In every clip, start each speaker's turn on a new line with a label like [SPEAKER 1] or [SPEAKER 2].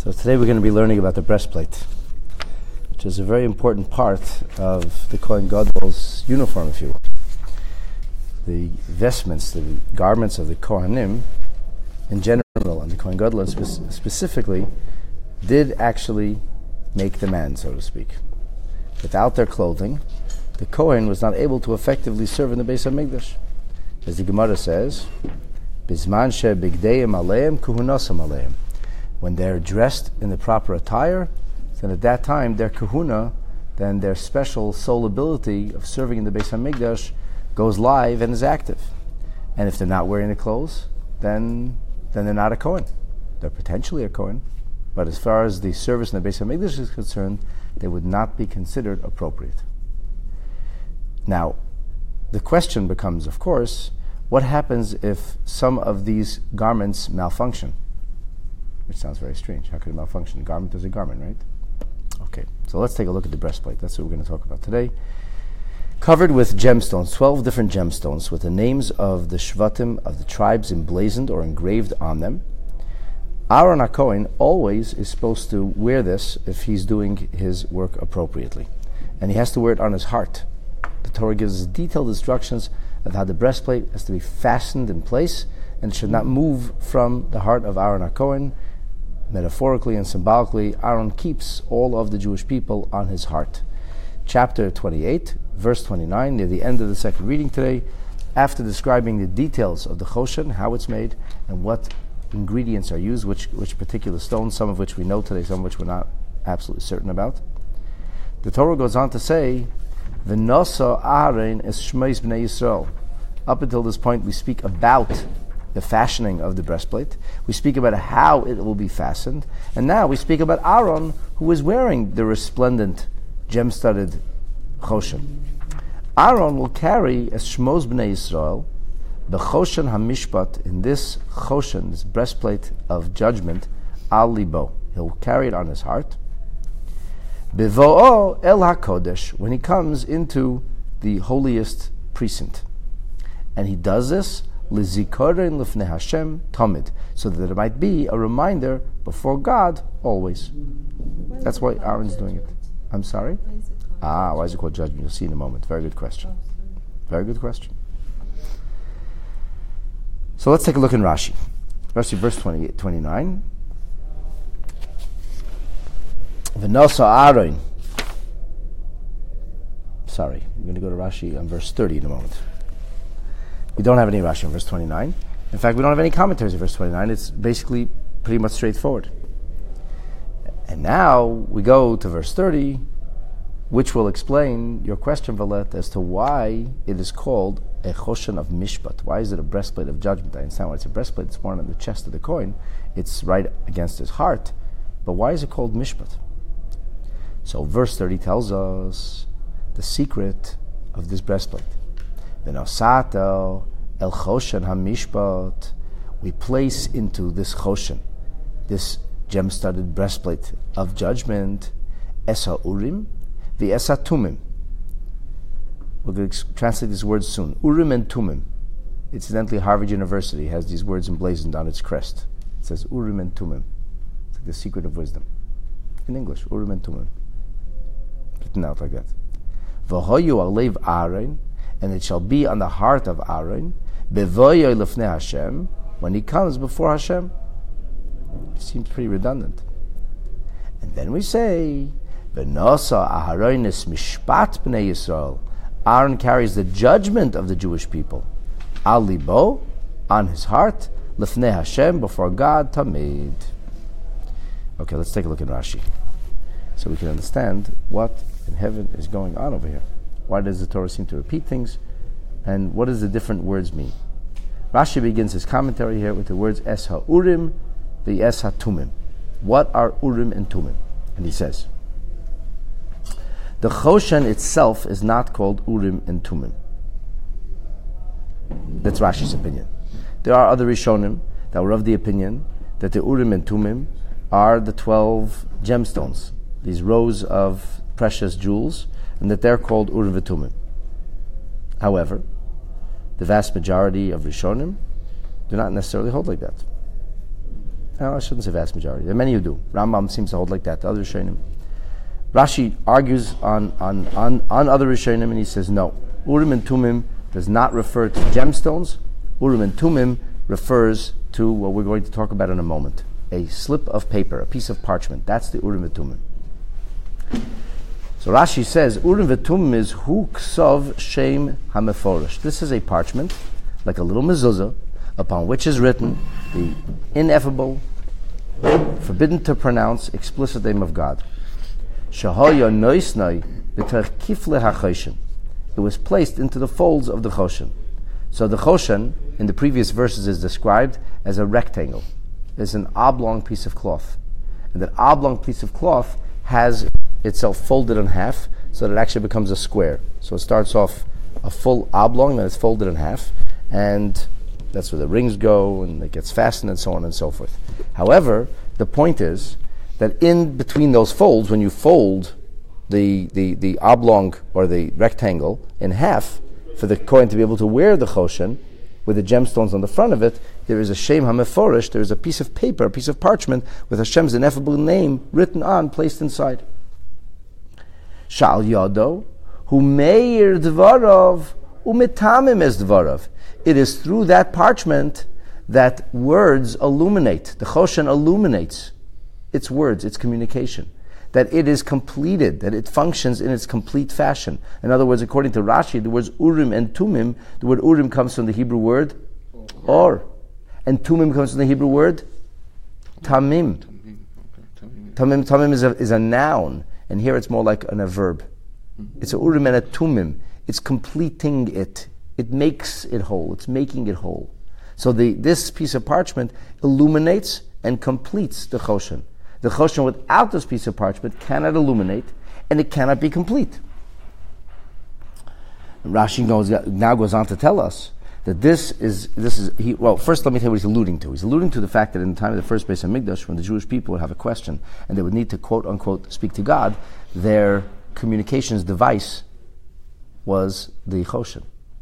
[SPEAKER 1] So today we're going to be learning about the breastplate, which is a very important part of the Kohen Gadol's uniform, if you will. The vestments, the garments of the Kohanim in general, and the Kohen Gadol specifically, did actually make the man, so to speak. Without their clothing, the Kohen was not able to effectively serve in the Beis HaMikdash. As the Gemara says, Bizman she bigdeim aleim kuhunasam aleim. When they're dressed in the proper attire, then at that time their kahuna, then their special soul ability of serving in the Beis HaMikdash goes live and is active. And if they're not wearing the clothes, then they're not a Kohen. They're potentially a Kohen, but as far as the service in the Beis HaMikdash is concerned, they would not be considered appropriate. Now, the question becomes, of course, what happens if some of these garments malfunction? Which sounds very strange. How could it malfunction? A garment is a garment, right? Okay, so let's take a look at the breastplate. That's what we're going to talk about today. Covered with gemstones, 12 different gemstones with the names of the Shvatim of the tribes emblazoned or engraved on them. Aaron HaKohen always is supposed to wear this if he's doing his work appropriately. And he has to wear it on his heart. The Torah gives us detailed instructions of how the breastplate has to be fastened in place and should not move from the heart of Aaron HaKohen. Metaphorically and symbolically, Aaron keeps all of the Jewish people on his heart. Chapter 28, verse 29, near the end of the second reading today, after describing the details of the Choshen, how it's made, and what ingredients are used, which particular stones, some of which we know today, some of which we're not absolutely certain about. The Torah goes on to say, V'nosa Aaron es Shmeis Bnei Yisrael. Up until this point, we speak about the fashioning of the breastplate. We speak about how it will be fastened. And now we speak about Aaron, who is wearing the resplendent, gem-studded Choshen. Aaron will carry as Shmos Bnei Yisrael, the Choshen HaMishpat, in this Choshen, this breastplate of judgment, al libo. He'll carry it on his heart. Bevo'o el HaKodesh, when he comes into the holiest precinct. And he does this L'zikoren l'fnei Hashem tamid, so that it might be a reminder before God always. That's why Aaron's doing it. I'm sorry? Why is it called judgment? You'll see in a moment. Very good question. Very good question. So let's take a look in Rashi. Rashi, verse 29. V'nosa Aaron. Sorry, we're going to go to Rashi on verse 30 in a moment. We don't have any Rashi in verse 29. In fact, we don't have any commentaries in verse 29. It's basically pretty much straightforward. And now we go to verse 30, which will explain your question, Valet, as to why it is called a Choshen of Mishpat. Why is it a breastplate of judgment? I understand why it's a breastplate. It's worn on the chest of the Kohen. It's right against his heart. But why is it called Mishpat? So verse 30 tells us the secret of this breastplate. V'nosato el Choshen HaMishpat. We place into this Choshen, this gem-studded breastplate of judgment, Esa Urim, the Esa Tumim. We're going to translate these words soon. Urim and Tumim. Incidentally, Harvard University has these words emblazoned on its crest. It says Urim and Tumim. It's like the secret of wisdom. In English, Urim and Tumim. Written out like that. V'hoyu alev Aaron, and it shall be on the heart of Aaron, bevoyo lefnei Hashem, when he comes before Hashem. It seems pretty redundant. And then we say, V'nosa Aharon es mishpat b'nei Yisrael. Aaron carries the judgment of the Jewish people. Al libo, on his heart, lefnei Hashem, before God, tamid. Okay, let's take a look at Rashi, so we can understand what in heaven is going on over here. Why does the Torah seem to repeat things? And what does the different words mean? Rashi begins his commentary here with the words Es HaUrim, the Es HaTumim. What are Urim and Tumim? And he says, the Choshen itself is not called Urim and Tumim. That's Rashi's opinion. There are other Rishonim that were of the opinion that the Urim and Tumim are the 12 gemstones, these rows of precious jewels, and that they're called Urim v'Tumim. However, the vast majority of Rishonim do not necessarily hold like that. No, I shouldn't say vast majority. There are many who do. Rambam seems to hold like that. The other Rishonim. Rashi argues on other Rishonim, and he says no. Urim and Tumim does not refer to gemstones. Urim and Tumim refers to what we're going to talk about in a moment. A slip of paper, a piece of parchment. That's the Urim and Tumim. So Rashi says, Urim and Tumim is Hu Ksov Shem HaMeforish. This is a parchment, like a little mezuzah, upon which is written the ineffable, forbidden to pronounce, explicit name of God. Shahoya Noisnai B'Ter Kifle HaChoshen. It was placed into the folds of the Choshen. So the Choshen, in the previous verses, is described as a rectangle. It's an oblong piece of cloth. And that oblong piece of cloth has itself folded in half, so that it actually becomes a square. So it starts off a full oblong, then it's folded in half, and that's where the rings go, and it gets fastened, and so on and so forth. However, the point is that in between those folds, when you fold the oblong or the rectangle in half, for the Kohen to be able to wear the Choshen with the gemstones on the front of it, there is a Shem HaMeforish, there is a piece of paper, a piece of parchment with Hashem's ineffable name written on, placed inside. Shal Yado, Hu Meir Dvarov, Umetamim es Dvarov. It is through that parchment that words illuminate. The Choshen illuminates its words, its communication. That it is completed, that it functions in its complete fashion. In other words, according to Rashi, the words Urim and Tumim, the word Urim comes from the Hebrew word Or. And Tumim comes from the Hebrew word Tamim. Tamim is a noun, and here it's more like a verb. It's a Urim and a Tumim. It's completing it. It makes it whole. It's making it whole. So this piece of parchment illuminates and completes the Choshen. The Choshen without this piece of parchment cannot illuminate, and it cannot be complete. Rashi now goes on to tell us that first let me tell you what he's alluding to. He's alluding to the fact that in the time of the first Beis HaMikdash, when the Jewish people would have a question and they would need to quote unquote speak to God, their communications device was the Choshen.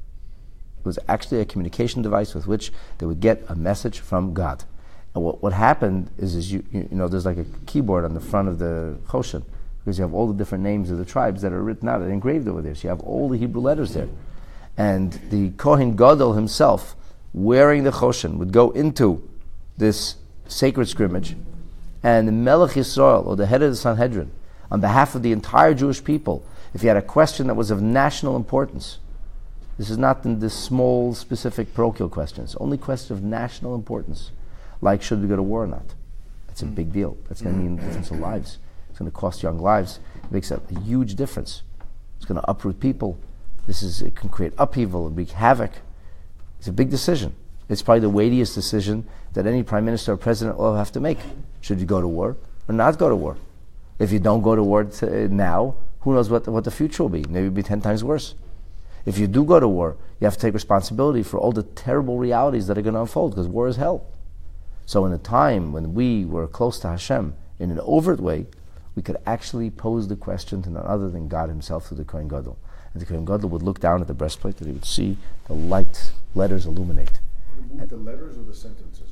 [SPEAKER 1] It was actually a communication device with which they would get a message from God. And what happened is you know there's like a keyboard on the front of the Choshen, because you have all the different names of the tribes that are written out and engraved over there. So you have all the Hebrew letters there. And the Kohen Gadol himself, wearing the Choshen, would go into this sacred scrimmage, and the Melech Yisrael, or the head of the Sanhedrin, on behalf of the entire Jewish people, if he had a question that was of national importance, this is not in this small, specific parochial questions, only question of national importance, like should we go to war or not. That's a big deal. That's going to mean the difference of lives. It's going to cost young lives. It makes a huge difference. It's going to uproot people. It can create upheaval and wreak havoc. It's a big decision. It's probably the weightiest decision that any prime minister or president will have to make. Should you go to war or not go to war? If you don't go to war now, who knows what the future will be? Maybe it'll be 10 times worse. If you do go to war, you have to take responsibility for all the terrible realities that are going to unfold, because war is hell. So in a time when we were close to Hashem in an overt way, we could actually pose the question to none other than God himself through the Kohen Gadol. And the Kohen Gadol would look down at the breastplate and he would see the light letters illuminate.
[SPEAKER 2] Remove the letters or the sentences,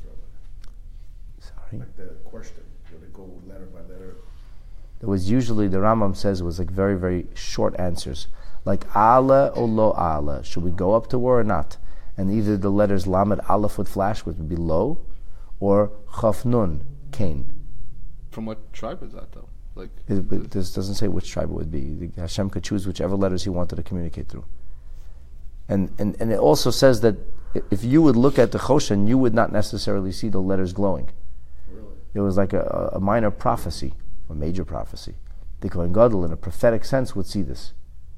[SPEAKER 2] Rabbi?
[SPEAKER 1] Sorry?
[SPEAKER 2] Like the question, would it go letter by letter?
[SPEAKER 1] There was usually, the Rambam says, it was like very, very short answers. Like Allah or lo Allah. Should we go up to war or not? And either the letters Lamed Aleph would flash, which would be low, or Chaf Nun, Cain.
[SPEAKER 3] From what tribe is that though?
[SPEAKER 1] This doesn't say which tribe it would be. Hashem could choose whichever letters he wanted to communicate through. And it also says that if you would look at the Choshen, you would not necessarily see the letters glowing.
[SPEAKER 2] Really?
[SPEAKER 1] It was like a minor prophecy, a major prophecy. The Kohen Gadol, in a prophetic sense, would see this.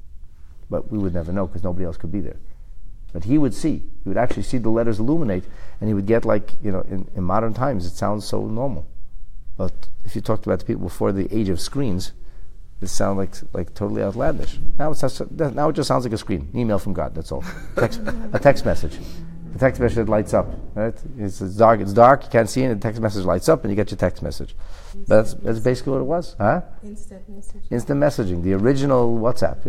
[SPEAKER 1] But we would never know because nobody else could be there. But he would see. He would actually see the letters illuminate, and he would get in modern times, it sounds so normal. But if you talked about the people before the age of screens, it sounds like totally outlandish. Now it just sounds like a screen, an email from God. That's all. A text message. The text message lights up. Right? It's dark. It's dark. You can't see it. And the text message lights up, and you get your text message. That's basically what it was, huh?
[SPEAKER 4] Instant messaging.
[SPEAKER 1] Instant messaging. The original WhatsApp.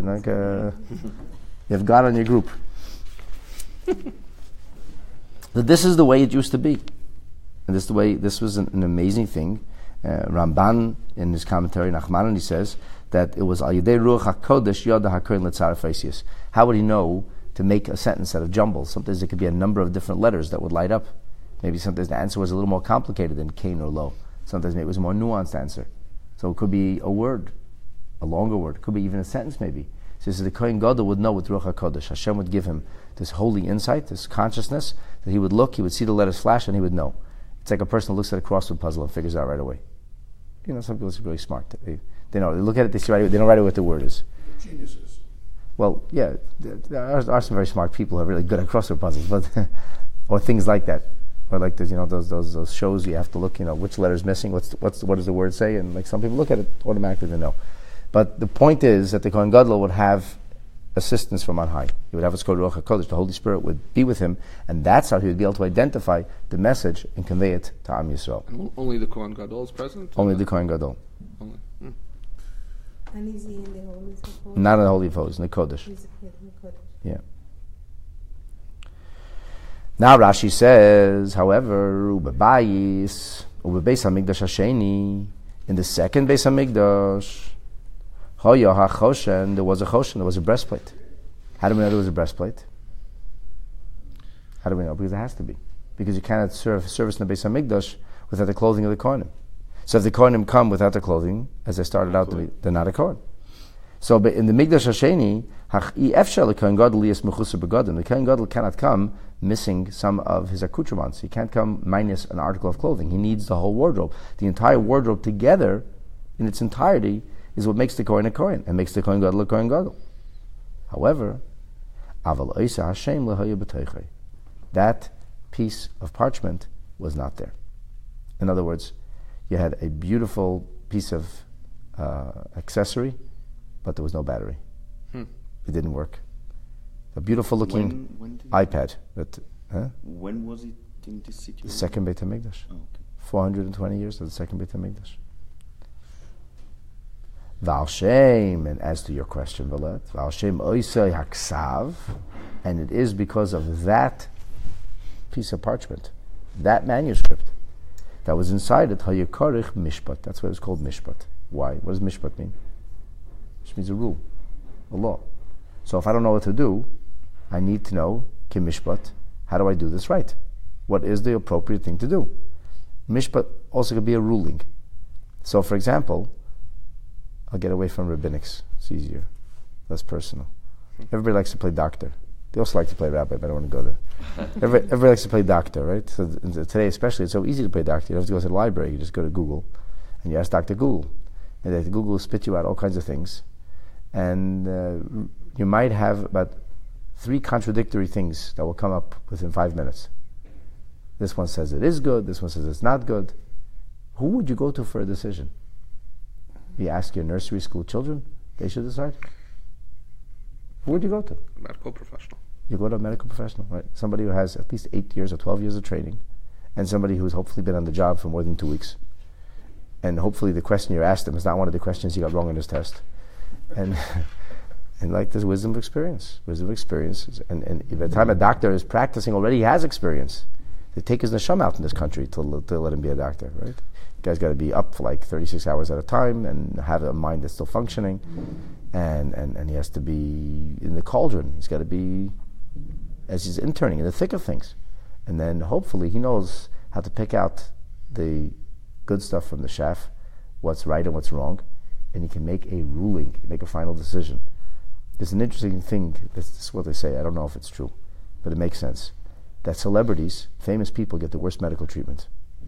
[SPEAKER 1] You have God on your group. That this is the way it used to be. And this is the way. This was an amazing thing. Ramban in his commentary, Nachmanan, he says that it was Al Yedei Ruach HaKodesh Yoda HaKohen Letzaref Eisius. How would he know to make a sentence out of jumble? Sometimes it could be a number of different letters that would light up. Maybe sometimes the answer was a little more complicated than Cain or Lo. Sometimes maybe it was a more nuanced answer. So it could be a word, a longer word. It could be even a sentence maybe. So the Kohen Gadol would know with Ruach HaKodesh. Hashem would give him this holy insight, this consciousness, that he would look, he would see the letters flash, and he would know. It's like a person who looks at a crossword puzzle and figures it out right away. Some people are really smart. They know. They look at it, they see right away. They know right away what the word is.
[SPEAKER 2] Geniuses.
[SPEAKER 1] Well, yeah, there are some very smart people who are really good at crossword puzzles, but or things like that, or like those shows you have to look, which letter is missing, what does the word say, and like some people look at it automatically they know. But the point is that the Kohen Gadol would have assistance from on high. He would have what's called Ruach HaKodesh. The Holy Spirit would be with him, and that's how he would be able to identify the message and convey it to Am Yisrael.
[SPEAKER 3] And only the Kohen Gadol is present?
[SPEAKER 1] Only the Kohen Gadol.
[SPEAKER 3] Only.
[SPEAKER 4] And is he in the Holy of Holies?
[SPEAKER 1] Not in the Holy of Holies, in the Kodesh.
[SPEAKER 4] He's in the Kodesh.
[SPEAKER 1] Yeah. Now Rashi says, however, Ubebayis, Ubebeis HaMikdash Hasheni, in the second Beis HaMikdash, Hoya HaChoshen, there was a Choshen, there was a breastplate. How do we know there was a breastplate? How do we know? Because it has to be. Because you cannot serve service in the Beis HaMikdash without the clothing of the Kohanim. So if the Kohanim come without the clothing, as they started out to be, they're not a Kohen. So but in the Mikdash Hasheni, the Kohen Gadol cannot come missing some of his accoutrements. He can't come minus an article of clothing. He needs the whole wardrobe. The entire wardrobe together, in its entirety, is what makes the Kohen a Kohen and makes the Kohen Gadol a Kohen Gadol. However, that piece of parchment was not there. In other words, you had a beautiful piece of accessory, but there was no battery. It didn't work. A beautiful looking iPad. But,
[SPEAKER 5] when was it in this situation?
[SPEAKER 1] The second Beit HaMikdash.
[SPEAKER 5] Oh, okay. 420
[SPEAKER 1] years of the second Beit HaMikdash. Val Shem, and as to your question, Valet, Val Shem Oisei Haksav, and it is because of that piece of parchment, that manuscript, that was inside it, Hayakarich Mishpat. That's why it's called Mishpat. Why? What does Mishpat mean? Which means a rule, a law. So if I don't know what to do, I need to know, Kim Mishpat, how do I do this right? What is the appropriate thing to do? Mishpat also could be a ruling. So for example, I'll get away from rabbinics. It's easier, less personal. Everybody likes to play doctor. They also like to play rabbi, but I don't want to go there. Everybody likes to play doctor, right? So today especially, it's so easy to play doctor. You don't have to go to the library. You just go to Google, and you ask Dr. Google. And Dr. Google will spit you out all kinds of things. And you might have about 3 contradictory things that will come up within 5 minutes. This one says it is good. This one says it's not good. Who would you go to for a decision? You ask your nursery school children, they should decide. Who would you go to?
[SPEAKER 3] A medical professional.
[SPEAKER 1] You go to a medical professional, right? Somebody who has at least 8 years or 12 years of training, and somebody who's hopefully been on the job for more than 2 weeks. And hopefully the question you asked him is not one of the questions he got wrong in his test. And and like this wisdom of experience. And by the time a doctor is practicing already, he has experience. They take his neshama out in this country to let him be a doctor, right? The guy's got to be up for like 36 hours at a time and have a mind that's still functioning. And he has to be in the cauldron. He's got to be, as he's interning, in the thick of things. And then hopefully he knows how to pick out the good stuff from the chaff, what's right and what's wrong, and he can make a ruling, make a final decision. There's an interesting thing, this is what they say, I don't know if it's true, but it makes sense, that celebrities, famous people, get the worst medical treatment.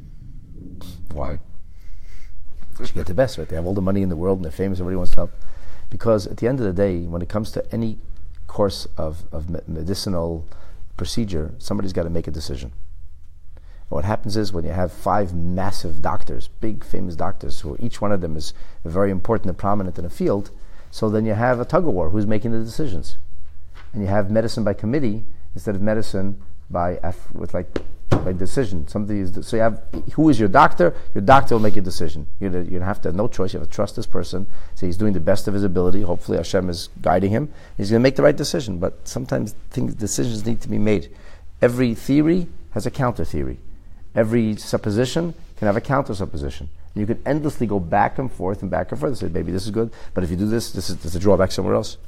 [SPEAKER 1] Why? They get the best, right? They have all the money in the world and they're famous, everybody wants to help. Because at the end of the day, when it comes to any course of medicinal procedure, somebody's got to make a decision. And what happens is when you have 5 massive doctors, big famous doctors, who each one of them is very important and prominent in a field, so then you have a tug-of-war who's making the decisions. And you have medicine by committee instead of medicine by decision. So you have, who is your doctor? Your doctor will make a decision. You're going to have no choice. You have to trust this person. So he's doing the best of his ability. Hopefully Hashem is guiding him. He's going to make the right decision. But sometimes decisions need to be made. Every theory has a counter theory. Every supposition can have a counter supposition. And you can endlessly go back and forth and back and forth and say, maybe this is good, but if you do this, there's a drawback somewhere else.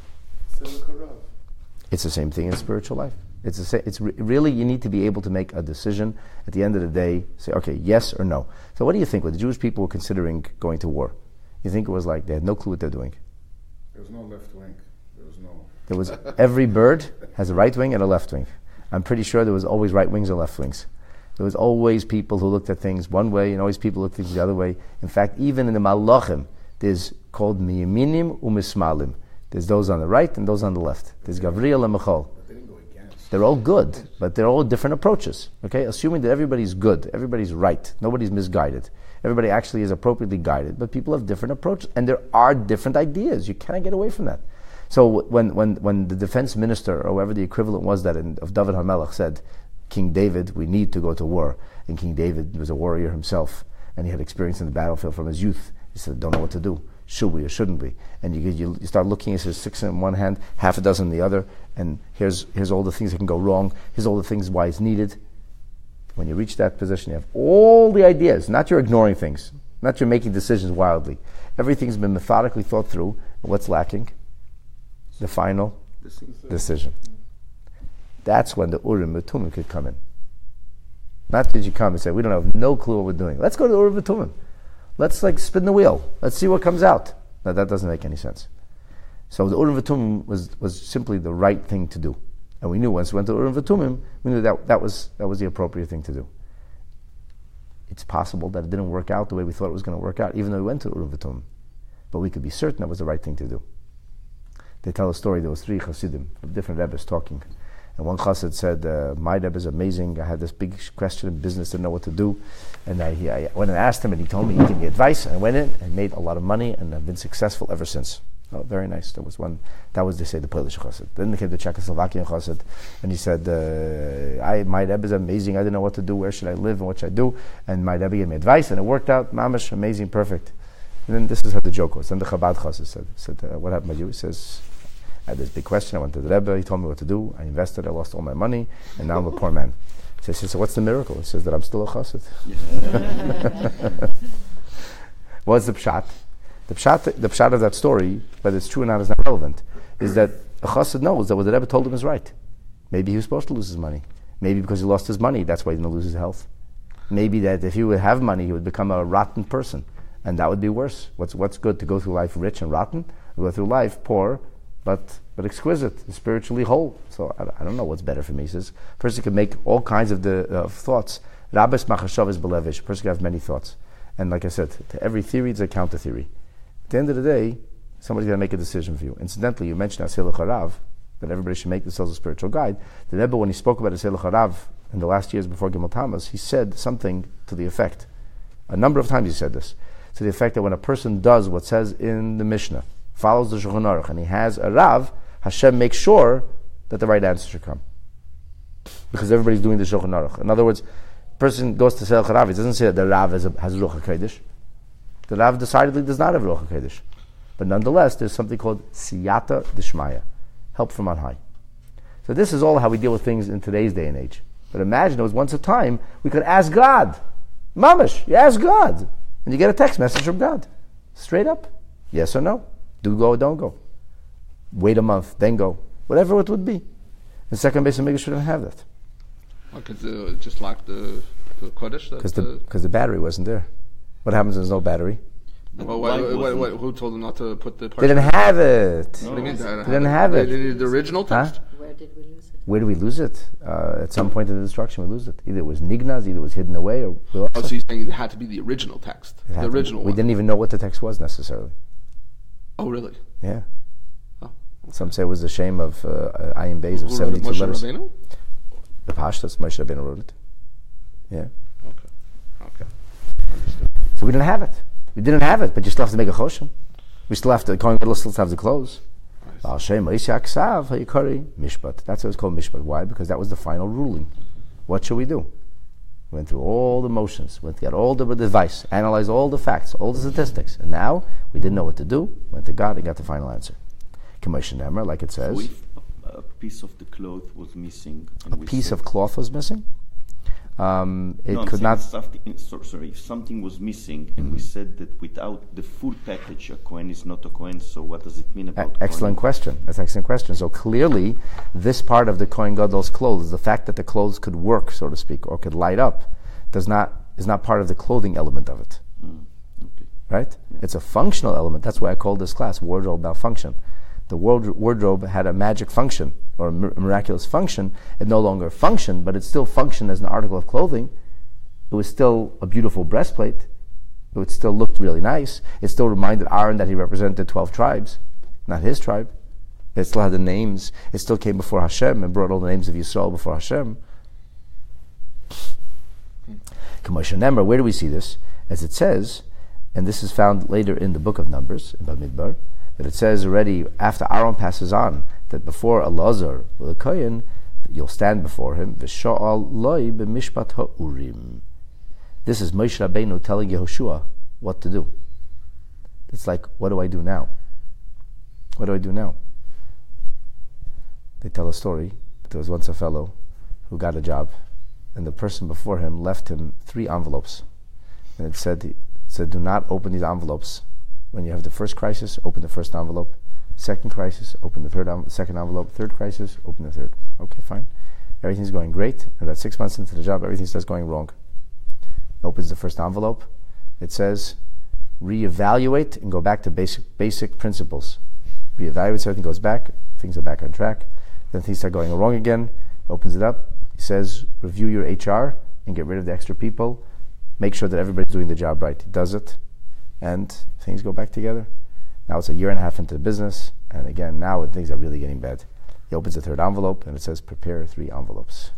[SPEAKER 1] It's the same thing in spiritual life. Really, you need to be able to make a decision at the end of the day, say, okay, yes or no. So what do you think when the Jewish people were considering going to war? You think it was like they had no clue what they're doing?
[SPEAKER 2] There was no left wing.
[SPEAKER 1] There was every bird has a right wing and a left wing. I'm pretty sure there was always right wings and left wings. There was always people who looked at things one way and always people looked at things the other way. In fact, even in the Malachim, there's called miyaminim umismalim. There's those on the right and those on the left. There's Gavriel and Michal. They're all good, but they're all different approaches. Okay, assuming that everybody's good, everybody's right, nobody's misguided. Everybody actually is appropriately guided, but people have different approaches, and there are different ideas. You cannot get away from that. So when the defense minister, or whoever the equivalent was of David HaMelech said, King David, we need to go to war, and King David was a warrior himself, and he had experience in the battlefield from his youth. He said, don't know what to do. Should we or shouldn't we? And you start looking, he says 6 in one hand, half a dozen in the other, and here's all the things that can go wrong, here's all the things why it's needed. When you reach that position, you have all the ideas, not you're ignoring things, not you're making decisions wildly. Everything's been methodically thought through, and what's lacking? The final decision. That's when the Urim and Tumim could come in. Not that you come and say, we don't have no clue what we're doing. Let's go to the Urim and Tumim. Let's spin the wheel. Let's see what comes out. No, that doesn't make any sense. So the Urim V'Tumim was simply the right thing to do. And we knew once we went to Urim V'Tumim, we knew that was the appropriate thing to do. It's possible that it didn't work out the way we thought it was going to work out, even though we went to Urim V'Tumim. But we could be certain that was the right thing to do. They tell a story, there was 3 Chassidim of different Rebbes talking. And one Chassid said, my Rebbe is amazing. I had this big question in business, didn't know what to do. And I went and asked him, and he told me, he gave me advice. And I went in and made a lot of money, and I've been successful ever since. Oh, very nice. That was, they say, the Polish Chassid. Then they came the Czechoslovakian Chassid, and he said, my Rebbe is amazing. I didn't know what to do. Where should I live and what should I do? And my Rebbe gave me advice, and it worked out. Mamash, amazing, perfect. And then this is how the joke was. Then the Chabad Chassid said, what happened with you? He says, I had this big question. I went to the Rebbe. He told me what to do. I invested. I lost all my money, and now I'm a poor man. He says, so what's the miracle? He says that I'm still a chassid. What's the pshat? The pshat of that story, whether it's true or not is not relevant, is that a chassid knows that what the Rebbe told him is right. Maybe he was supposed to lose his money. Maybe because he lost his money, that's why he didn't lose his health. Maybe that if he would have money, he would become a rotten person, and that would be worse. What's good, to go through life rich and rotten, or go through life poor, but exquisite, spiritually whole. So I don't know what's better for me. He says, a person can make all kinds of thoughts. Rabbis machashav is belevish. A person can have many thoughts. And like I said, to every theory, there's a counter theory. At the end of the day, somebody's going to make a decision for you. Incidentally, you mentioned Aseh L'Charav, that everybody should make themselves a spiritual guide. The Rebbe, when he spoke about Aseh L'Charav in the last years before Gimel Tammuz, he said something to the effect, a number of times he said this, to the effect that when a person does what says in the Mishnah, follows the Shulchan Aruch, and he has a Rav, Hashem makes sure that the right answer should come. Because everybody's doing the Shulchan Aruch. In other words, a person goes to Aseh L'Charav, he doesn't say that the Rav has Ruach HaKodesh. The Rav decidedly does not have Ruach HaKodesh. But nonetheless, there's something called Siyata D'Shmaya, help from on high. So this is all how we deal with things in today's day and age. But imagine there was once a time we could ask God. Mamash, you ask God. And you get a text message from God. Straight up. Yes or no. Do go or don't go. Wait a month, then go. Whatever it would be. The second base of Mikdash shouldn't have that.
[SPEAKER 3] Because it just lacked the Kodesh?
[SPEAKER 1] Because the battery wasn't there. What happens when there's no battery?
[SPEAKER 3] Well, who told them not to put the...
[SPEAKER 1] They didn't have it.
[SPEAKER 3] No. What do you mean?
[SPEAKER 1] They didn't have it.
[SPEAKER 3] They needed the original text?
[SPEAKER 1] Huh?
[SPEAKER 4] Where did we lose it?
[SPEAKER 1] Where do we lose it? At some point in the destruction, we lose it. Either it was nignaz, either it was hidden away, or...
[SPEAKER 3] Oh, so you're saying it had to be the original text? The original one?
[SPEAKER 1] We didn't even know what the text was necessarily.
[SPEAKER 3] Oh, really?
[SPEAKER 1] Yeah.
[SPEAKER 3] Oh, okay.
[SPEAKER 1] Some say it was the shame of Ayin Beis of 72
[SPEAKER 3] Moshe
[SPEAKER 1] letters.
[SPEAKER 3] Rabbeinu?
[SPEAKER 1] The Pashtas, Moshe Rabbeinu wrote it. Yeah.
[SPEAKER 3] Okay. Understood.
[SPEAKER 1] So we didn't have it. We didn't have it, but you still have to make a choshen. We still have to, the Kohen Gadol still have to close. That's why it's called Mishpat. Why? Because that was the final ruling. What should we do? We went through all the motions, went to get all the advice, analyzed all the facts, all the statistics, and now we didn't know what to do. Went to God and got the final answer. Like it says,
[SPEAKER 5] So if a piece of the cloth was missing,
[SPEAKER 1] a piece of cloth was missing. It
[SPEAKER 5] I'm
[SPEAKER 1] could
[SPEAKER 5] saying
[SPEAKER 1] not.
[SPEAKER 5] sorry, if something was missing, and we said that without the full package, a Kohen is not a Kohen, so what does it mean about
[SPEAKER 1] Excellent
[SPEAKER 5] Kohen?
[SPEAKER 1] question. That's an excellent question. So clearly, this part of the Kohen Gadol's clothes, the fact that the clothes could work, so to speak, or could light up, is not part of the clothing element of it.
[SPEAKER 5] Okay.
[SPEAKER 1] Right? It's a functional element. That's why I called this class wardrobe malfunction. The wardrobe had a magic function or a miraculous function. It no longer functioned, but it still functioned as an article of clothing. It was still a beautiful breastplate. It still looked really nice. It still reminded Aaron that he represented 12 tribes, not his tribe. It still had the names. It still came before Hashem and brought all the names of Yisrael before Hashem. Nemar, where do we see this? As it says, and this is found later in the book of Numbers, in Bamidbar, that it says already after Aaron passes on, that before Elazar, the Kohen, you'll stand before him, V'sha'al loy b'mishpat ha'urim. This is Moshe Rabbeinu telling Yehoshua what to do. It's like, what do I do now? What do I do now? They tell a story. There was once a fellow who got a job, and the person before him left him 3 envelopes. And it said, do not open these envelopes. When you have the first crisis, open the first envelope. Second crisis, open the second envelope. Third crisis, open the third. Okay, fine. Everything's going great. And about 6 months into the job, everything starts going wrong. He opens the first envelope. It says, reevaluate and go back to basic principles. Reevaluate, so everything goes back. Things are back on track. Then things start going wrong again. Opens it up. He says, review your HR and get rid of the extra people. Make sure that everybody's doing the job right. He does it. And things go back together. Now it's a year and a half into the business, and again, now things are really getting bad. He opens the third envelope, and it says, prepare 3 envelopes.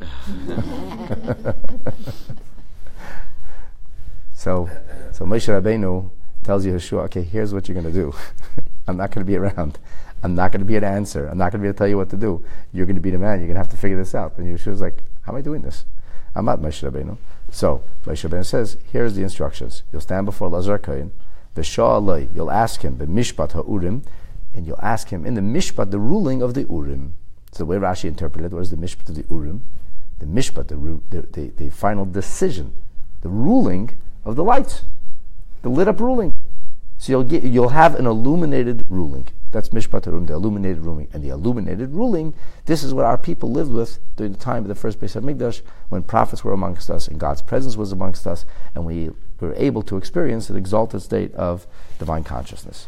[SPEAKER 1] So Moshe Rabbeinu tells Yehoshua, okay, here's what you're going to do. I'm not going to be around. I'm not going to be able to answer. I'm not going to be able to tell you what to do. You're going to be the man. You're going to have to figure this out. And Yeshua's like, how am I doing this? I'm not Moshe Rabbeinu. So Moshe Rabbeinu says, here's the instructions. You'll stand before Elazar Kohen. V'sha'aloi, you'll ask him, b'mishpat ha'urim, and you'll ask him in the mishpat, the ruling of the urim. So the way Rashi interpreted it was the mishpat of the urim, the mishpat, the final decision, the ruling of the lights, the lit up ruling. So you'll have an illuminated ruling. That's mishpat ha'urim, the illuminated ruling. And the illuminated ruling, this is what our people lived with during the time of the first Beis HaMikdash, when prophets were amongst us and God's presence was amongst us, and we were able to experience an exalted state of divine consciousness.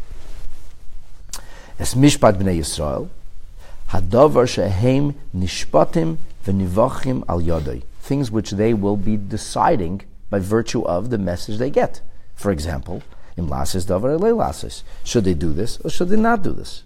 [SPEAKER 1] Es mishpat b'nei Yisrael, hadavar shehem nishpatim v'nivachim al yodai. Things which they will be deciding by virtue of the message they get. For example, im lasis davar elei lasis. Should they do this or should they not do this?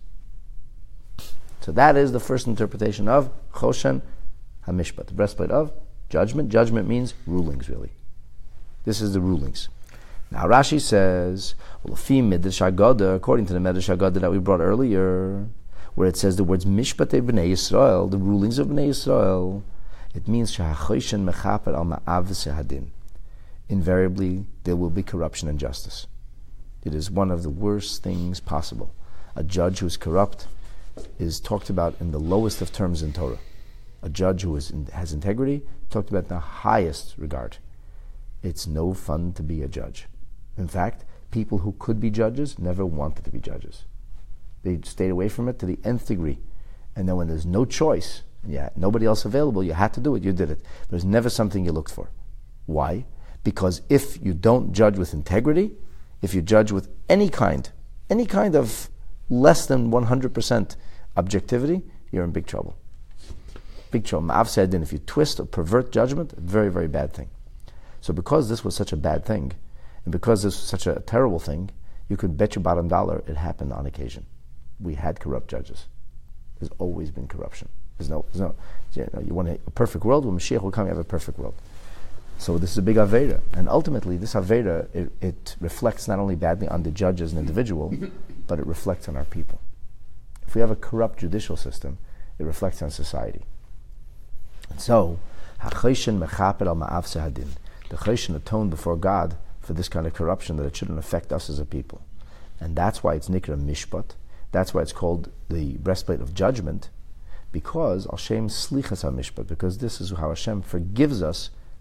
[SPEAKER 1] So that is the first interpretation of Choshen HaMishpat, the breastplate of judgment. Judgment means rulings, really. This is the rulings. Now Rashi says, according to the Medrash Haggadah that we brought earlier, where it says the words Mishpatei B'nei Yisrael, the rulings of B'nei Yisrael, it means Shahachoshen Mechaper al Ma'av Sehadin. Invariably, there will be corruption and justice. It is one of the worst things possible. A judge who is corrupt is talked about in the lowest of terms in Torah. A judge who has integrity, talked about in the highest regard. It's no fun to be a judge. In fact, people who could be judges never wanted to be judges. They stayed away from it to the nth degree. And then when there's no choice, and nobody else available, you had to do it, you did it. There's never something you looked for. Why? Because if you don't judge with integrity, if you judge with any kind of less than 100% objectivity, you're in big trouble. Big trouble. Ma'av said, and if you twist or pervert judgment, a very, very bad thing. So because this was such a bad thing, and because this was such a terrible thing, you could bet your bottom dollar it happened on occasion. We had corrupt judges. There's always been corruption. There's no you want a perfect world? When Mashiach will come, you have a perfect world. So this is a big Aveda. And ultimately, this Aveda, it reflects not only badly on the judge as an individual, but it reflects on our people. If we have a corrupt judicial system, it reflects on society. And so, HaChoshen Mechaper al Ma'av Sehadin. The Choshen atoned before God for this kind of corruption, that it shouldn't affect us as a people. And that's why it's Nikra Mishpat. That's why it's called the breastplate of judgment, because Hashem Slichas HaMishpat, because this is how Hashem forgives us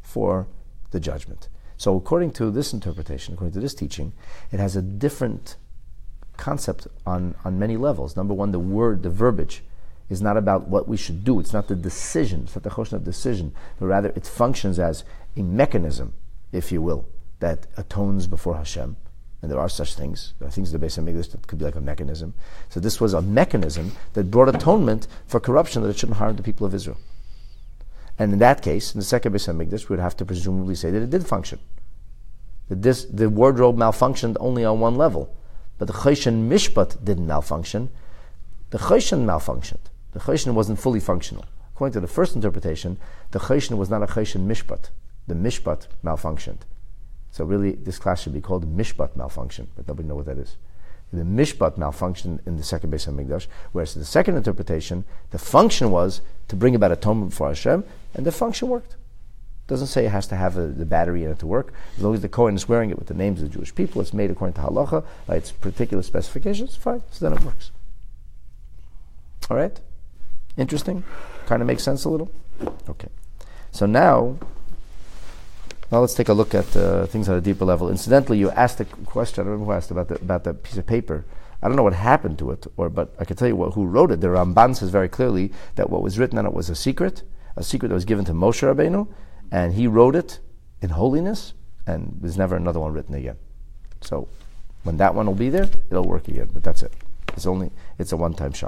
[SPEAKER 1] for the judgment. So according to this interpretation, according to this teaching, it has a different concept on many levels. Number one, the verbiage is not about what we should do. It's not the decision. It's not the choshen of decision, but rather it functions as a mechanism, if you will, that atones before Hashem. And there are such things. There are things in the Beis HaMikdash that could be like a mechanism. So this was a mechanism that brought atonement for corruption that it shouldn't harm the people of Israel. And in that case, in the second Beis HaMikdash, we would have to presumably say that it did function. That the wardrobe malfunctioned only on one level. But the Choshen Mishpat didn't malfunction. The Choshen malfunctioned. The Choshen wasn't fully functional. According to the first interpretation, the Choshen was not a Choshen Mishpat. The Mishpat malfunctioned. So really, this class should be called Mishpat malfunction, but nobody knows what that is. The Mishpat malfunctioned in the second Beis HaMikdash, whereas in the second interpretation, the function was to bring about atonement for Hashem, and the function worked. It doesn't say it has to have the battery in it to work. As long as the Kohen is wearing it with the names of the Jewish people, it's made according to halacha, by its particular specifications, fine, so then it works. All right? Interesting? Kind of makes sense a little? Okay. So now let's take a look at things at a deeper level. Incidentally, you asked a question, I don't remember who asked about the piece of paper. I don't know what happened to it, but I can tell you who wrote it. The Ramban says very clearly that what was written on it was a secret that was given to Moshe Rabbeinu, and he wrote it in holiness, and there's never another one written again. So when that one will be there, it'll work again, but that's it. It's a one-time shot.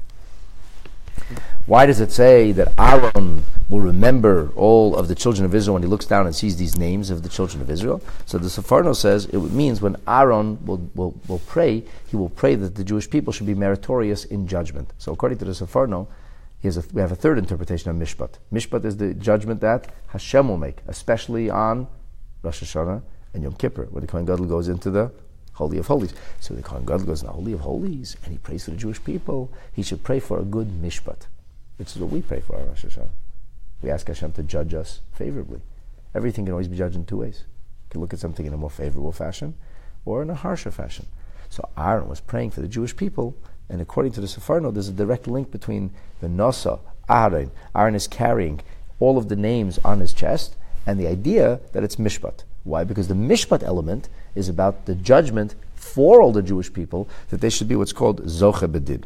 [SPEAKER 1] Why does it say that Aaron will remember all of the children of Israel when he looks down and sees these names of the children of Israel? So the Sefarno says it means when Aaron will pray, he will pray that the Jewish people should be meritorious in judgment. So according to the Sefarno, we have a third interpretation of Mishpat. Mishpat is the judgment that Hashem will make, especially on Rosh Hashanah and Yom Kippur, when the Kohen Gadol goes into the Holy of Holies. So the Kohen Gadol goes in the Holy of Holies and he prays for the Jewish people. He should pray for a good mishpat, which is what we pray for on Rosh Hashanah. We ask Hashem to judge us favorably. Everything can always be judged in two ways. You can look at something in a more favorable fashion or in a harsher fashion. So Aaron was praying for the Jewish people, and according to the Sefarno, there's a direct link between the Nasa, Aaron. Aaron is carrying all of the names on his chest, and the idea that it's mishpat. Why? Because the mishpat element is about the judgment for all the Jewish people, that they should be what's called zoche bedid.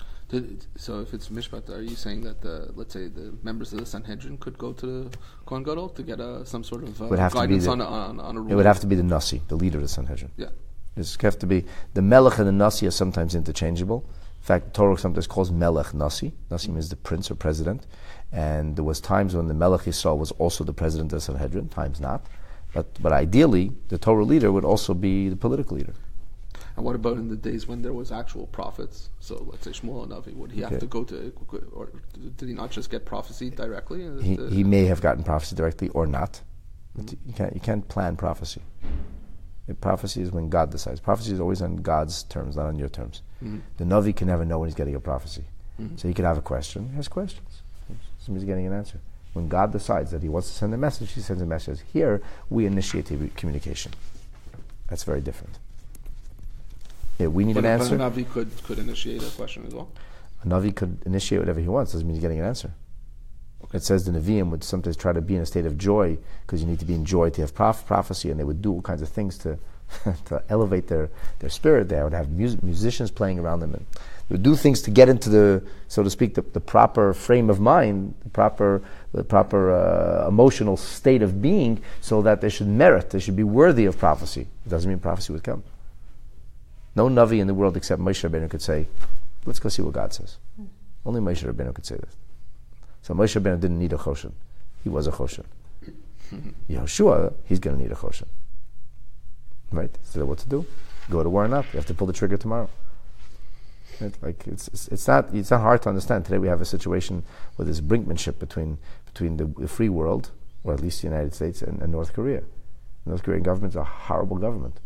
[SPEAKER 3] So if it's mishpat, are you saying that let's say the members of the Sanhedrin could go to the Kohen Gadol to get some sort of guidance on a rule?
[SPEAKER 1] It would have to be the Nasi, the leader of the Sanhedrin.
[SPEAKER 3] Yeah.
[SPEAKER 1] It have to be the Melech and the Nasi are sometimes interchangeable. In fact, the Torah sometimes calls Melech Nasi. Nasi means the prince or president. And there was times when the Melech Yisrael was also the president of the Sanhedrin, times not. But ideally, the Torah leader would also be the political leader.
[SPEAKER 3] And what about in the days when there was actual prophets? So let's say Shmuel Navi, would he have to go to, or did he not just get prophecy directly?
[SPEAKER 1] He may have gotten prophecy directly or not. But you can't plan prophecy. Prophecy is when God decides. Prophecy is always on God's terms, not on your terms. Mm-hmm. The Navi can never know when he's getting a prophecy. Mm-hmm. So he could have a question. He has questions. Somebody's getting an answer. When God decides that he wants to send a message, he sends a message. Here, we initiate communication. That's very different. We need an answer.
[SPEAKER 3] But a Navi could initiate a question as well?
[SPEAKER 1] A Navi could initiate whatever he wants. Doesn't mean he's getting an answer. Okay. It says the Nevi'im would sometimes try to be in a state of joy, because you need to be in joy to have prophecy, and they would do all kinds of things to to elevate their spirit. They would have musicians playing around them, and they would do things to get into the, so to speak, the proper frame of mind, the proper emotional state of being, so that they should be worthy of prophecy. It doesn't mean prophecy would come. No Navi in the world except Moshe Rabbeinu could say, let's go see what God says. Only Moshe Rabbeinu could say this. So Moshe Rabbeinu didn't need a Choshen. He was a Choshen. Yehoshua, he's going to need a Choshen. Right? So what to do? Go to war or not? You have to pull the trigger tomorrow. Right? Like it's not hard to understand. Today we have a situation with this brinkmanship between the free world, or at least the United States, and North Korea. The North Korean government is a horrible government.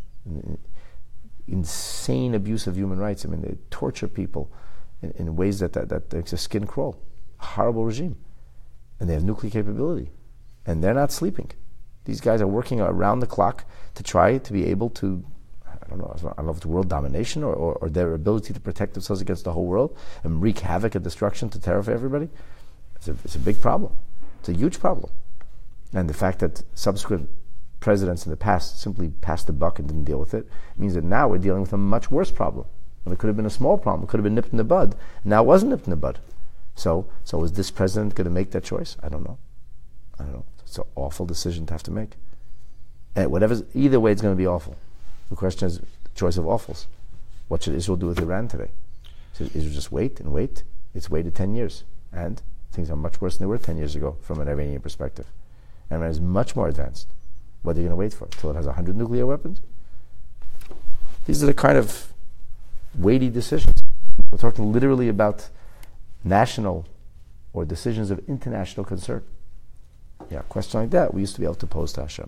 [SPEAKER 1] Insane abuse of human rights. I mean, they torture people in ways that makes a skin crawl. A horrible regime. And they have nuclear capability. And they're not sleeping. These guys are working around the clock to try to be able to, I don't know if it's world domination or their ability to protect themselves against the whole world and wreak havoc and destruction to terrify everybody. It's a big problem. It's a huge problem. And the fact that subsequent presidents in the past simply passed the buck and didn't deal with it means that now we're dealing with a much worse problem. When it could have been a small problem, it could have been nipped in the bud. Now it wasn't nipped in the bud. So is this president going to make that choice? I don't know. It's an awful decision to have to make. And either way, it's going to be awful. The question is the choice of awfuls. What should Israel do with Iran today? Should Israel just wait and wait? It's waited 10 years. And things are much worse than they were 10 years ago from an Iranian perspective. And Iran is much more advanced. What are you going to wait for? Until it has 100 nuclear weapons? These are the kind of weighty decisions. We're talking literally about national or decisions of international concern. Yeah, a question like that we used to be able to pose to Hashem.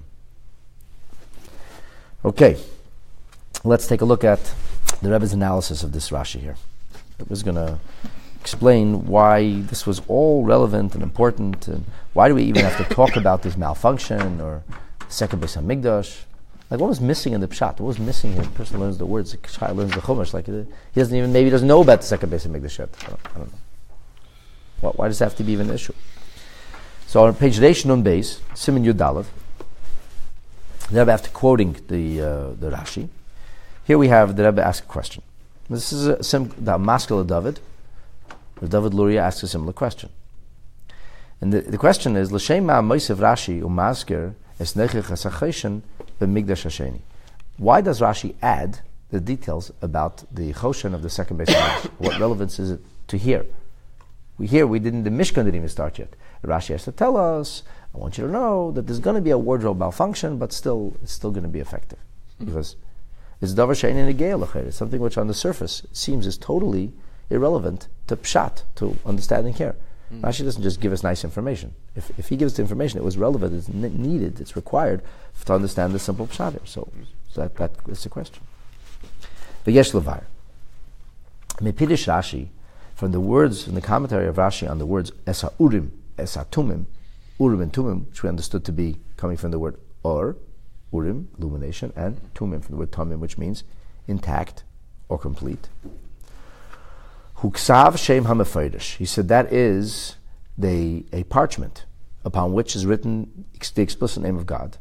[SPEAKER 1] Okay, let's take a look at the Rebbe's analysis of this Rashi here. It was going to explain why this was all relevant and important, and why do we even have to talk about this malfunction or second Beis HaMikdash. Like, what was missing in the Pshat? What was missing here? The person learns the words, the child learns the Chumash. Like, he doesn't know about the second Beis HaMikdash yet. I don't know. Why does that have to be even an issue? So on page Reish Nun Beis, Siman Yud Daled, the Rebbe, after quoting the Rashi, here we have the Rebbe ask a question. This is the Maskil of David. David Luria asks a similar question. And the question is, L'shem ma moisev Rashi u'masker es nechech hasachoshen b'mikdash hasheni. Why does Rashi add the details about the choshen of the second Beis HaMikdash? What relevance is it to here? The Mishkan didn't even start yet. Rashi has to tell us, I want you to know that there's going to be a wardrobe malfunction, but it's still going to be effective. Because it's davar she'ein negei l'chayr. It's something which on the surface seems is totally irrelevant to pshat, to understanding here. Rashi doesn't just give us nice information. If he gives the information, it was relevant, it's needed, it's required to understand the simple pshat here. So that's the question. V'yesh levar. Mepidish Rashi, from the commentary of Rashi on the words Esa Urim, Esa Tumim, Urim and Tumim, which we understood to be coming from the word Or, Urim, illumination, and Tumim from the word Tumim, which means intact or complete. Huksav Shem HaMefeidish. He said that is a parchment upon which is written the explicit name of God.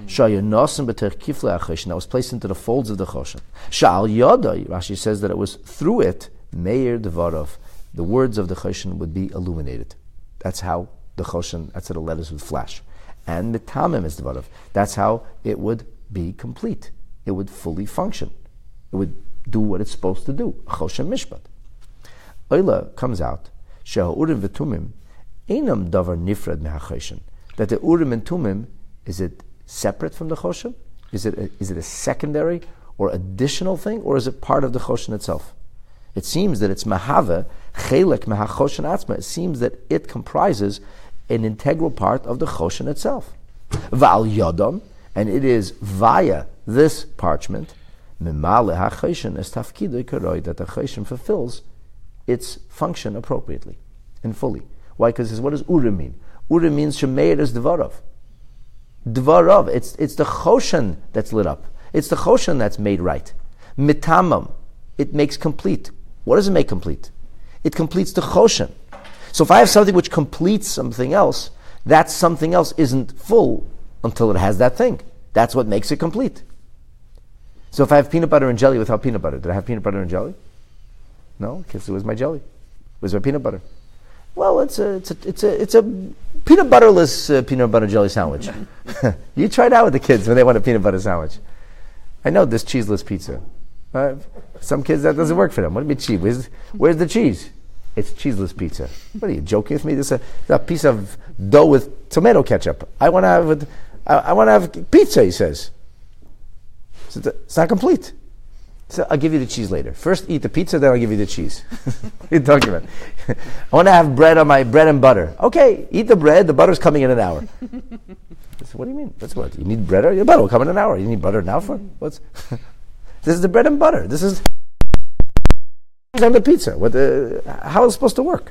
[SPEAKER 1] That was placed into the folds of the Choshen. Sha'al Yodai, Rashi says that it was through it, Meir Devarov, the words of the Choshen would be illuminated. That's how the Choshen, that's how the letters would flash. And Mitamim is Devarov. That's how it would be complete. It would fully function. It would do what it's supposed to do. Choshen Mishpat. Oila comes out, She'ha'urim v'tumim, Einam davar nifrad me'ha'choshen. That the Urim and Tumim, is it separate from the Choshen? Is it a secondary or additional thing, or is it part of the Choshen itself? It seems that it's mahave, chelek mehachoshen atzma. It seems that it comprises an integral part of the Choshen itself. Va'al yodam, and it is via this parchment, mimale ha'choshen es tafkidoi karoi, that the Choshen fulfills its function appropriately and fully. Why? Because what does Urim mean? Urim means shemeir is Dvarov. Dvarov, it's the Choshen that's lit up. It's the Choshen that's made right. Mitamam, it makes complete. What does it make complete? It completes the Choshen. So if I have something which completes something else, that something else isn't full until it has that thing. That's what makes it complete. So if I have peanut butter and jelly without peanut butter, did I have peanut butter and jelly? No, because it was my jelly. It was my peanut butter. Well, it's a peanut butterless peanut butter jelly sandwich. You try it out with the kids when they want a peanut butter sandwich. I know this cheeseless pizza. Some kids that doesn't work for them. What do you mean cheese? Where's the cheese? It's cheeseless pizza. What are you joking with me? This is a piece of dough with tomato ketchup. I want to have pizza. He says. So it's not complete. So I'll give you the cheese later. First eat the pizza, then I'll give you the cheese. What are you talking about? I want to have bread on my bread and butter. Okay, eat the bread. The butter's coming in an hour. So what do you mean? That's what? You need bread or your butter will come in an hour. You need butter now for? What's? This is the bread and butter. This is on the pizza. How is it supposed to work?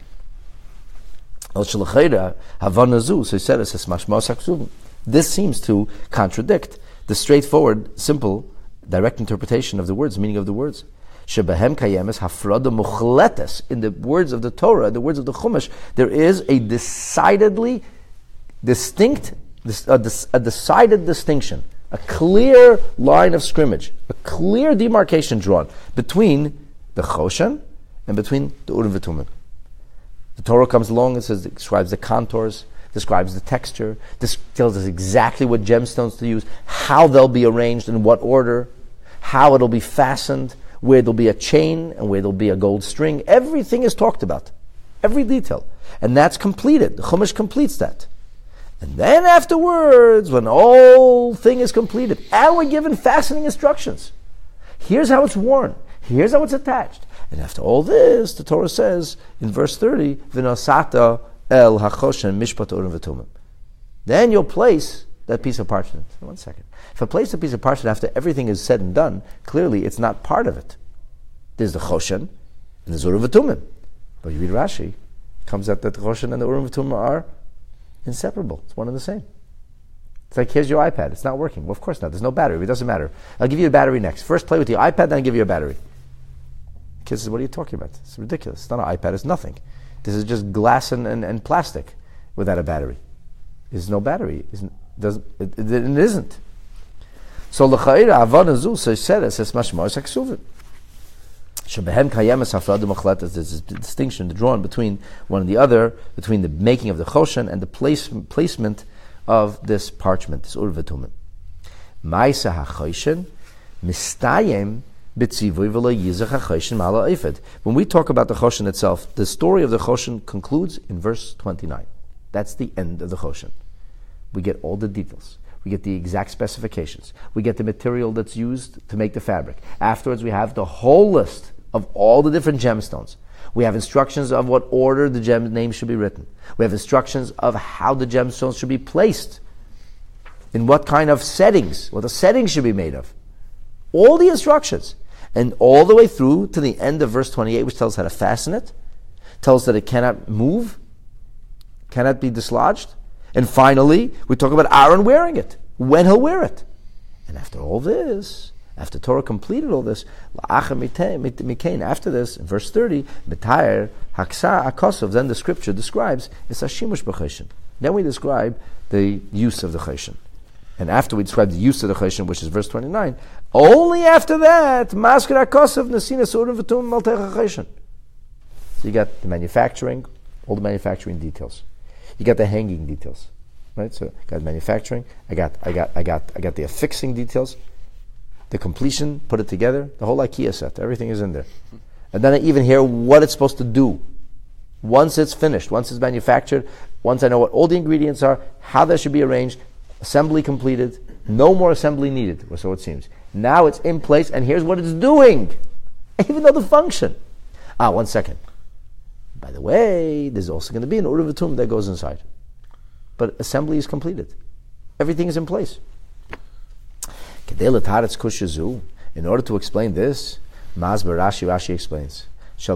[SPEAKER 1] This seems to contradict the straightforward, simple, direct interpretation of the words, meaning of the words. Shebehem kayemes hafrada muchletes. In the words of the Torah, the words of the Chumash, there is a decidedly distinct a decided distinction, a clear line of scrimmage, a clear demarcation drawn between the Choshen and between the Urim V'Tumim. The Torah comes along and says, describes the contours, describes the texture, tells us exactly what gemstones to use, how they'll be arranged, in what order, how it'll be fastened, where there'll be a chain and where there'll be a gold string. Everything is talked about, every detail. And that's completed. The Chumash completes that. And then afterwards, when the whole thing is completed, and we're given fastening instructions. Here's how it's worn. Here's how it's attached. And after all this, the Torah says in verse 30, V'nosata el hachoshen mishpat urim v'tumim. Then you'll place that piece of parchment. 1 second. If I place a piece of parchment after everything is said and done, clearly it's not part of it. There's the choshen and there's urim v'tumim. But you read Rashi, it comes out that the choshen and the urim v'tumim are inseparable. It's one and the same. It's like, here's your iPad. It's not working. Well, of course not. There's no battery. It doesn't matter. I'll give you a battery next. First play with the iPad, then I'll give you a battery. Kids says, what are you talking about? It's ridiculous. It's not an iPad. It's nothing. This is just glass and plastic without a battery. There's no battery. It isn't. So l'cha'ira avon azu seseres es mashmos haksuvim. Shebehem kayemes hafradu machletas. There's this distinction drawn between one and the other, between the making of the choshen and the placement of this parchment, this Urim V'Tumim. Ma'isa ha'choshen mistayem b'tzivuy v'lo yizach ha'choshen ma'ala eifed. When we talk about the choshen itself, the story of the choshen concludes in verse 29. That's the end of the choshen. We get all the details. We get the exact specifications. We get the material that's used to make the fabric. Afterwards, we have the whole list of all the different gemstones. We have instructions of what order the gem name should be written. We have instructions of how the gemstones should be placed, in what kind of settings, what the settings should be made of. All the instructions. And all the way through to the end of verse 28, which tells how to fasten it, tells that it cannot move, cannot be dislodged. And finally, we talk about Aaron wearing it, when he'll wear it. And after all this, after Torah completed all this, after this, in verse 30, then the scripture describes it's Hashimush b'choshen. Then we describe the use of the choshen. And after we describe the use of the choshen, which is verse 29, only after that, masker hakosov nesinas urim v'tumim maltech choshen. So you got the manufacturing, all the manufacturing details. You got the hanging details, right? So I got manufacturing. I got the affixing details, the completion, put it together, the whole IKEA set. Everything is in there, and then I even hear what it's supposed to do. Once it's finished, once it's manufactured, once I know what all the ingredients are, how they should be arranged, assembly completed, no more assembly needed, or so it seems. Now it's in place, and here's what it's doing. I even know the function. 1 second. By the way, there's also going to be an Urim V'Tumim that goes inside. But assembly is completed. Everything is in place. In order to explain this, Rashi explains,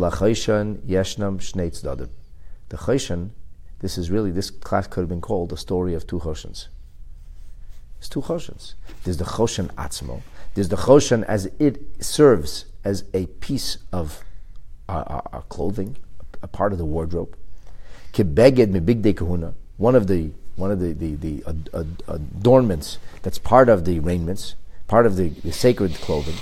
[SPEAKER 1] the choshen, this class could have been called the story of two choshens. There's two choshens. There's the choshen atzmo. There's the choshen as it serves as a piece of our clothing, a part of the wardrobe. Kibeged mibigdei kahuna, one of the adornments that's part of the raiments, part of the sacred clothing.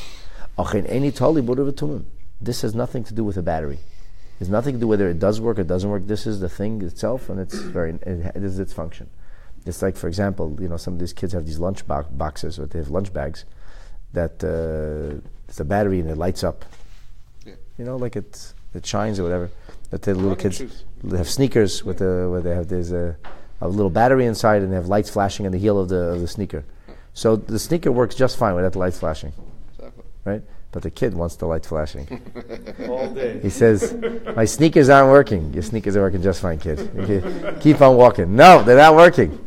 [SPEAKER 1] This has nothing to do with a battery. There's nothing to do whether it does work or doesn't work. This is the thing itself, and it is its function. It's like, for example, some of these kids have these lunch boxes, or they have lunch bags that it's a battery and it lights up. Yeah. Like it shines or whatever. That the little kids have sneakers where there's a little battery inside and they have lights flashing on the heel of the sneaker. So the sneaker works just fine without the lights flashing. Exactly. Right? But the kid wants the lights flashing.
[SPEAKER 2] All day.
[SPEAKER 1] He says, my sneakers aren't working. Your sneakers are working just fine, kid. Keep on walking. No, they're not working.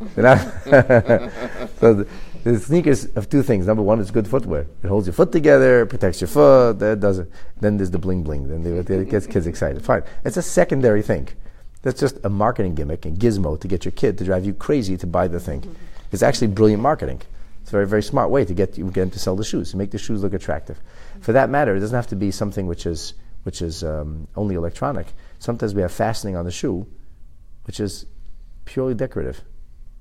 [SPEAKER 1] So the sneakers have two things. Number one, it's good footwear. It holds your foot together, protects your foot. That doesn't. Then there's the bling bling. Then it gets kids excited. Fine. It's a secondary thing. That's just a marketing gimmick and gizmo to get your kid to drive you crazy to buy the thing. It's actually brilliant marketing. It's a very, very smart way to get them to sell the shoes, to make the shoes look attractive. For that matter, it doesn't have to be something which is only electronic. Sometimes we have fastening on the shoe, which is purely decorative.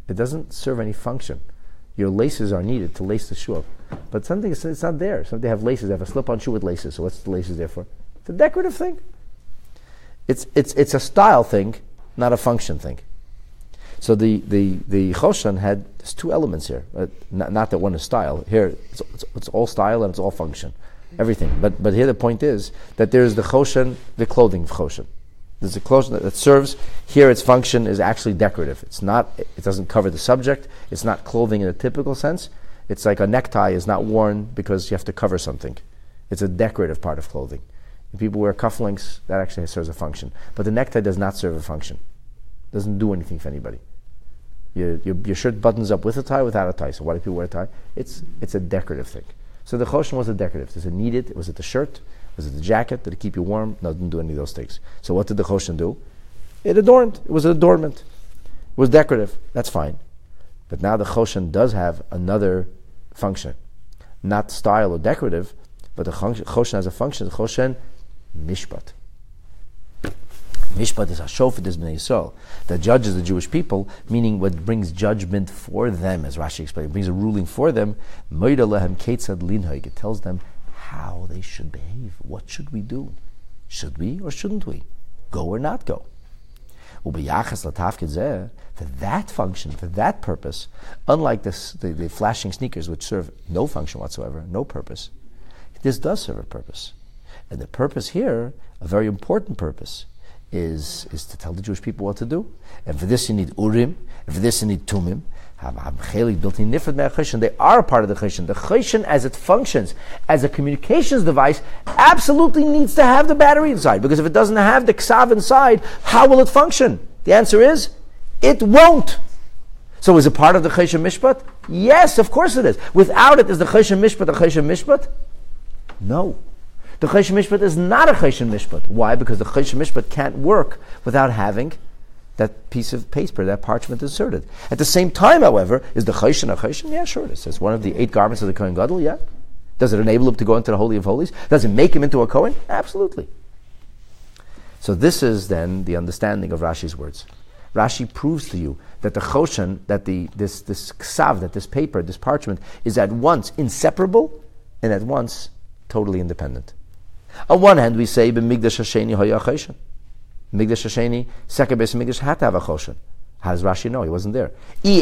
[SPEAKER 1] It doesn't serve any function. Your laces are needed to lace the shoe up. But something it's not there. Some they have laces. They have a slip-on shoe with laces. So what's the laces there for? It's a decorative thing. It's a style thing, not a function thing. So the Choshen had there's two elements here. Not that one is style. Here it's all style and it's all function, everything. But here the point is that there's the Choshen, the clothing of Choshen. There's a clothing that serves. Here its function is actually decorative. It's not. It doesn't cover the subject. It's not clothing in a typical sense. It's like a necktie is not worn because you have to cover something. It's a decorative part of clothing. When people wear cufflinks, that actually serves a function. But the necktie does not serve a function. It doesn't do anything for anybody. Your shirt buttons up with a tie, without a tie. So why do people wear a tie? It's a decorative thing. So the Choshen was a decorative. Does it need it? Was it the shirt? Was it the jacket? Did it keep you warm? No, it didn't do any of those things. So what did the Choshen do? It adorned. It was an adornment. It was decorative. That's fine. But now the Choshen does have another function. Not style or decorative, but the Choshen has a function. The Choshen, mishpat. Mishpat is Hashofet is Bnei Yisrael, that judges the Jewish people, meaning what brings judgment for them, as Rashi explained, brings a ruling for them. Moida lehem ketzad linhoig. It tells them how they should behave. What should we do? Should we or shouldn't we? Go or not go? Ubiyachas latafkid zeh, for that function, for that purpose, unlike the flashing sneakers which serve no function whatsoever, no purpose, this does serve a purpose. And the purpose here, a very important purpose, is to tell the Jewish people what to do. And for this you need Urim, and for this you need Tumim. They are a part of the Choshen. The Choshen, as it functions as a communications device, absolutely needs to have the battery inside. Because if it doesn't have the Ksav inside, how will it function? The answer is, it won't. So is it part of the Choshen Mishpat? Yes, of course it is. Without it, is the Choshen Mishpat a Choshen Mishpat? No. The Choshen Mishpat is not a Choshen Mishpat. Why? Because the Choshen Mishpat can't work without having that piece of paper, that parchment inserted. At the same time, however, is the Choshen a Choshen? Yeah, sure it is. It's one of the 8 garments of the Kohen Gadol, yeah. Does it enable him to go into the Holy of Holies? Does it make him into a Kohen? Absolutely. So this is then the understanding of Rashi's words. Rashi proves to you that the Choshen, that this ksav, that this paper, this parchment, is at once inseparable and at once totally independent. On one hand, we say, B'migdash Hasheni hoya Choshen. Migdash Hasheni, second base of Migdash, had to have a Choshen. How does Rashi know? He wasn't there. You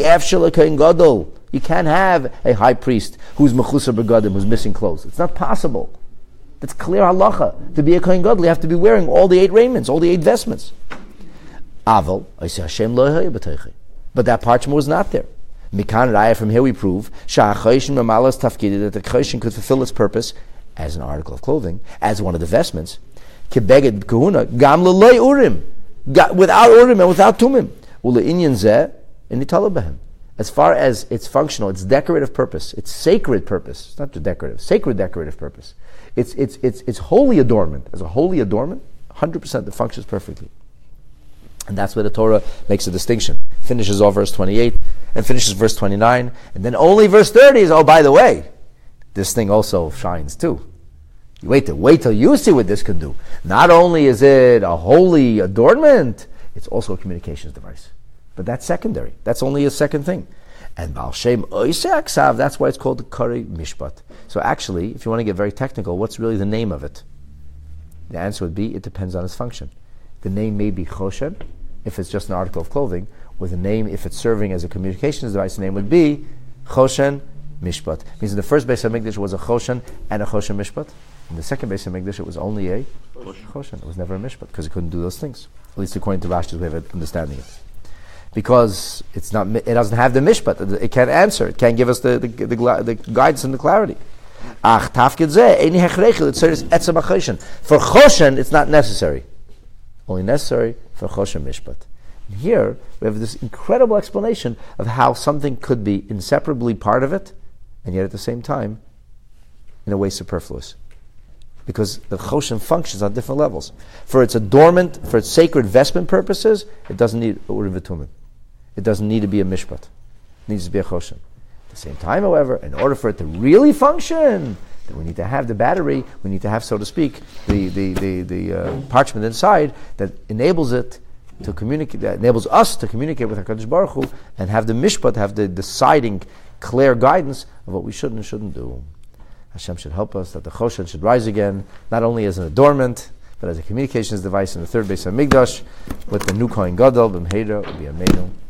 [SPEAKER 1] can't have a high priest who's mechusar begadim, who's missing clothes. It's not possible. That's clear halacha. To be a Kohen Gadol, you have to be wearing all the 8 raiments, all the 8 vestments. Aval, I say Hashem lo hoya b'teichi. But that parchment was not there. Mikan Raya, from here we prove, Sha'achoshen mamalas tafkidi, that the Choshen could fulfill its purpose as an article of clothing, as one of the vestments. Kebeged kahuna, gam leloi urim, without urim and without tumim. Ule'inyan zeh, initala behem. As far as its functional, its decorative purpose, its sacred purpose, it's not just decorative, sacred decorative purpose. It's holy adornment. As a holy adornment, 100% it functions perfectly. And that's where the Torah makes a distinction. Finishes off verse 28 and finishes verse 29, and then only verse 30 is, oh, by the way, this thing also shines too. Wait till you see what this can do. Not only is it a holy adornment, it's also a communications device. But that's secondary. That's only a second thing. And Baal Shem Oiseh Aksav, that's why it's called the Kari Mishpat. So actually, if you want to get very technical, what's really the name of it? The answer would be, it depends on its function. The name may be Choshen, if it's just an article of clothing, or the name, if it's serving as a communications device, the name would be Choshen Mishpat. It means in the first Beis HaMikdash was a Choshen and a Choshen Mishpat. In the second Beis HaMikdash it was only a Choshen. It was never a Mishpat, because it couldn't do those things. At least according to Rashi's way of understanding it. Because it doesn't have the Mishpat. It can't answer. It can't give us the guidance and the clarity. For Choshen, it's not necessary. Only necessary for Choshen Mishpat. And here, we have this incredible explanation of how something could be inseparably part of it, and yet at the same time, in a way superfluous. Because the Choshen functions on different levels. For its adornment, for its sacred vestment purposes, it doesn't need Urim v'Tumim. It doesn't need to be a Mishpat. It needs to be a Choshen. At the same time, however, in order for it to really function, then we need to have the battery, we need to have, so to speak, the parchment inside that enables it to communicate, that enables us to communicate with HaKadosh Baruch Hu and have the mishpat, have the deciding, clear guidance of what we should and shouldn't do. Hashem should help us that the Choshen should rise again, not only as an adornment, but as a communications device in the third Beis HaMikdash with the new Kohen Gadol, B'mheira, U'B'yameinu.